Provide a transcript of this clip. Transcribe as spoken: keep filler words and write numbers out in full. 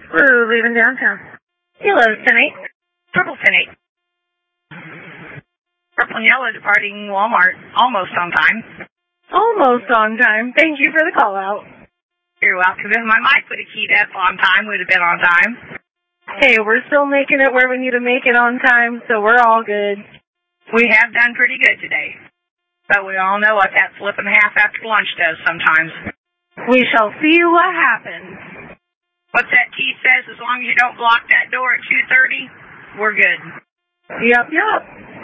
We're leaving downtown. Hello, ten eight. Triple ten eight. Purple and yellow departing Walmart almost on time. Almost on time. Thank you for the call out. You're welcome. If my mic would have keyed up on time, would have been on time. Hey, we're still making it where we need to make it on time, so we're all good. We have done pretty good today. But we all know what that flip and a half after lunch does sometimes. We shall see what happens. What's that T says? As long as you don't block that door at two thirty, we're good. Yep, yep.